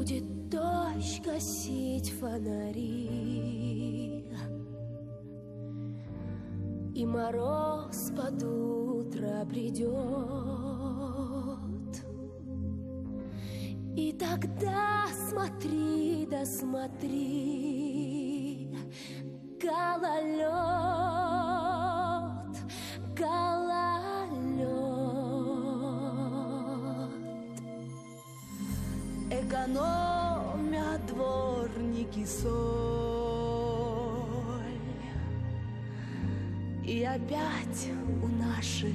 Будет дождь гасить фонари, и мороз под утро придет, и тогда смотри, да смотри, гололед, гололед. Экономят дворники соль, и опять у наших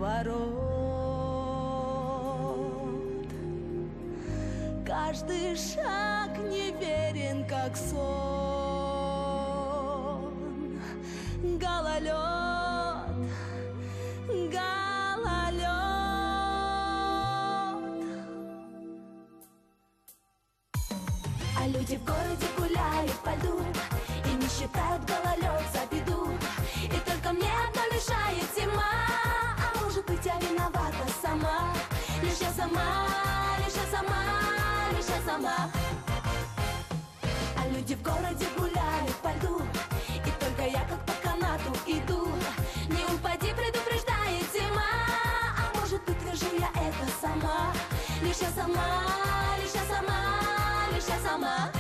ворот каждый шаг неверен, как сон. Гололед, гололед. А люди в городе гуляют по льду и не считают гололед за беду. И только мне одно мешает зима. А может быть, я виновата сама. Лишь я сама, лишь я сама, лишь я сама. А люди в городе гуляют по льду, и только я как по канату иду. Не упади, предупреждает зима. А может быть, вижу я это сама. Лишь я сама, лишь я сама, лишь я сама.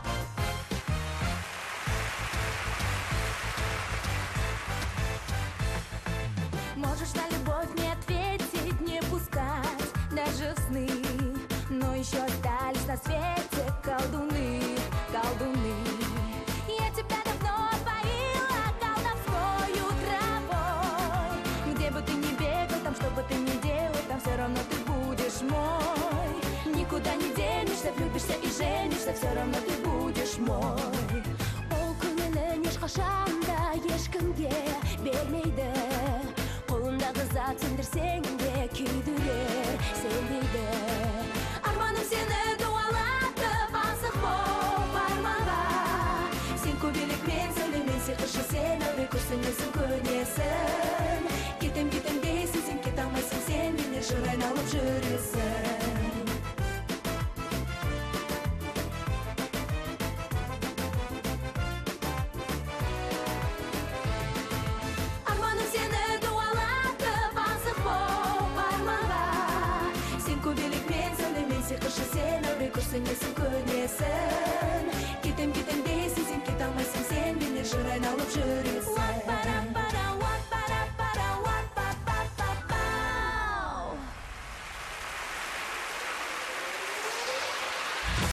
Можешь на любовь не ответить, не пускать даже в сны, но еще остались на свете колдуны, колдуны. Я тебя давно поила колдовскою травой. Где бы ты ни бегал, там что бы ты ни делал, там все равно ты будешь мой. Никуда не денешься, влюбишься и женишься, все равно ты будешь мой. Ол күңелен ешқашан да ешкімге бермейді. Қолындағы зат сөндірсең де күйдірер сен дейді. Арманым сені дуалатып асық боп арманға. Сен көбелек, мен сөйлемен сиқыршы, сен әуре күрсінесің, көнесің. Кетем кетем дейсің, сен кете алмайсың, сен менен жыр айналып жүресің.